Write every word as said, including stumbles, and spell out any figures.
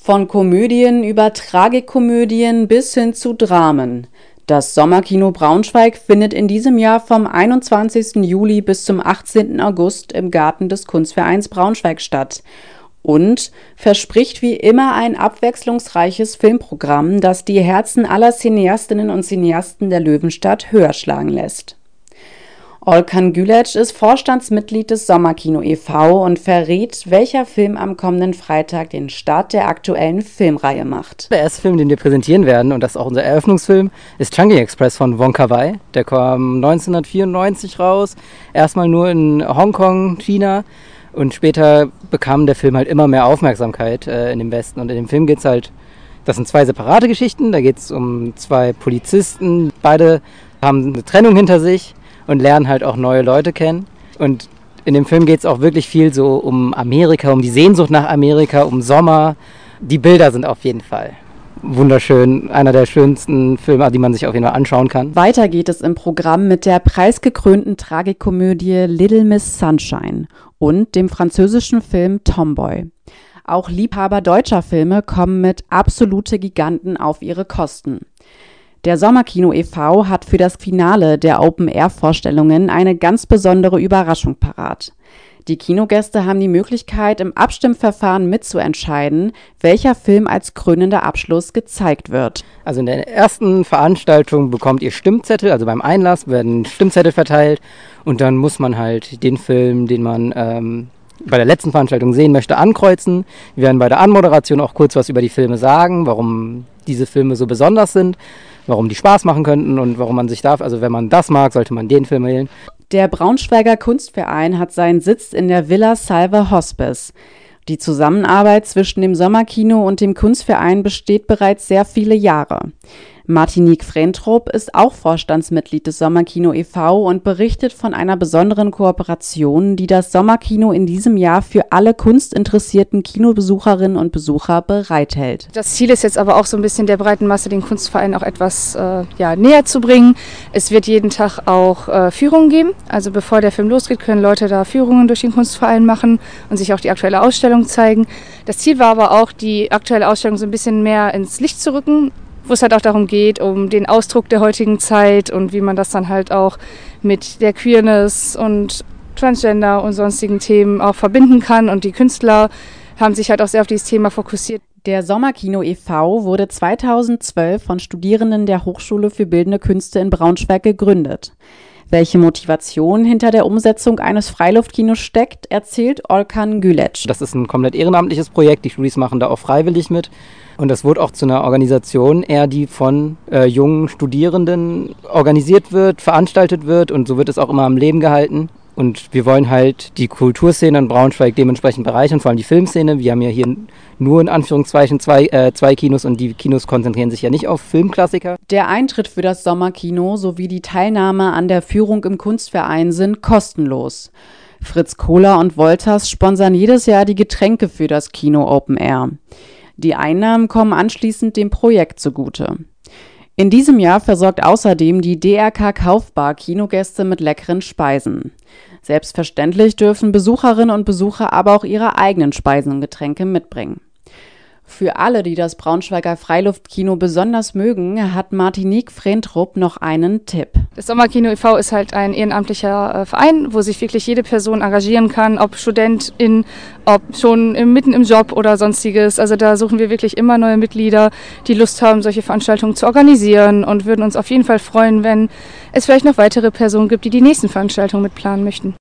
Von Komödien über Tragikomödien bis hin zu Dramen. Das Sommerkino Braunschweig findet in diesem Jahr vom einundzwanzigsten Juli bis zum achtzehnten August im Garten des Kunstvereins Braunschweig statt und verspricht wie immer ein abwechslungsreiches Filmprogramm, das die Herzen aller Cineastinnen und Cineasten der Löwenstadt höher schlagen lässt. Olkan Güleç ist Vorstandsmitglied des Sommerkino e V und verrät, welcher Film am kommenden Freitag den Start der aktuellen Filmreihe macht. Der erste Film, den wir präsentieren werden, und das ist auch unser Eröffnungsfilm, ist Chungking Express von Wong Kar-wai. Der kam neunzehnhundertvierundneunzig raus, erstmal nur in Hongkong, China, und später bekam der Film halt immer mehr Aufmerksamkeit äh, in dem Westen. Und in dem Film geht es halt, das sind zwei separate Geschichten, da geht es um zwei Polizisten, beide haben eine Trennung hinter sich und lernen halt auch neue Leute kennen. Und in dem Film geht es auch wirklich viel so um Amerika, um die Sehnsucht nach Amerika, um Sommer. Die Bilder sind auf jeden Fall wunderschön. Einer der schönsten Filme, die man sich auf jeden Fall anschauen kann. Weiter geht es im Programm mit der preisgekrönten Tragikomödie Little Miss Sunshine und dem französischen Film Tomboy. Auch Liebhaber deutscher Filme kommen mit Absolute Giganten auf ihre Kosten. Der Sommerkino e V hat für das Finale der Open-Air-Vorstellungen eine ganz besondere Überraschung parat. Die Kinogäste haben die Möglichkeit, im Abstimmverfahren mitzuentscheiden, welcher Film als krönender Abschluss gezeigt wird. Also in der ersten Veranstaltung bekommt ihr Stimmzettel, also beim Einlass werden Stimmzettel verteilt und dann muss man halt den Film, den man ähm, bei der letzten Veranstaltung sehen möchte, ankreuzen. Wir werden bei der Anmoderation auch kurz was über die Filme sagen, warum diese Filme so besonders sind, warum die Spaß machen könnten und warum man sich darf. Also wenn man das mag, sollte man den Film wählen. Der Braunschweiger Kunstverein hat seinen Sitz in der Villa Salve Hospice. Die Zusammenarbeit zwischen dem Sommerkino und dem Kunstverein besteht bereits sehr viele Jahre. Martinique Frentrup ist auch Vorstandsmitglied des Sommerkino e V und berichtet von einer besonderen Kooperation, die das Sommerkino in diesem Jahr für alle kunstinteressierten Kinobesucherinnen und Besucher bereithält. Das Ziel ist jetzt aber auch so ein bisschen der breiten Masse, den Kunstverein auch etwas äh, ja, näher zu bringen. Es wird jeden Tag auch äh, Führungen geben. Also bevor der Film losgeht, können Leute da Führungen durch den Kunstverein machen und sich auch die aktuelle Ausstellung zeigen. Das Ziel war aber auch, die aktuelle Ausstellung so ein bisschen mehr ins Licht zu rücken, wo es halt auch darum geht, um den Ausdruck der heutigen Zeit und wie man das dann halt auch mit der Queerness und Transgender und sonstigen Themen auch verbinden kann. Und die Künstler haben sich halt auch sehr auf dieses Thema fokussiert. Der Sommerkino e V wurde zweitausendzwölf von Studierenden der Hochschule für Bildende Künste in Braunschweig gegründet. Welche Motivation hinter der Umsetzung eines Freiluftkinos steckt, erzählt Olkan Güleç. Das ist ein komplett ehrenamtliches Projekt, die Studis machen da auch freiwillig mit. Und das wurde auch zu einer Organisation, eher die von äh, jungen Studierenden organisiert wird, veranstaltet wird und so wird es auch immer am Leben gehalten. Und wir wollen halt die Kulturszene in Braunschweig dementsprechend bereichern, vor allem die Filmszene. Wir haben ja hier nur in Anführungszeichen zwei, äh, zwei Kinos und die Kinos konzentrieren sich ja nicht auf Filmklassiker. Der Eintritt für das Sommerkino sowie die Teilnahme an der Führung im Kunstverein sind kostenlos. Fritz Kohler und Wolters sponsern jedes Jahr die Getränke für das Kino Open Air. Die Einnahmen kommen anschließend dem Projekt zugute. In diesem Jahr versorgt außerdem die D R K Kaufbar Kinogäste mit leckeren Speisen. Selbstverständlich dürfen Besucherinnen und Besucher aber auch ihre eigenen Speisen und Getränke mitbringen. Für alle, die das Braunschweiger Freiluftkino besonders mögen, hat Martinique Frentrup noch einen Tipp. Das Sommerkino e V ist halt ein ehrenamtlicher äh, Verein, wo sich wirklich jede Person engagieren kann, ob Studentin, ob schon im, mitten im Job oder sonstiges. Also da suchen wir wirklich immer neue Mitglieder, die Lust haben, solche Veranstaltungen zu organisieren und würden uns auf jeden Fall freuen, wenn es vielleicht noch weitere Personen gibt, die die nächsten Veranstaltungen mitplanen möchten.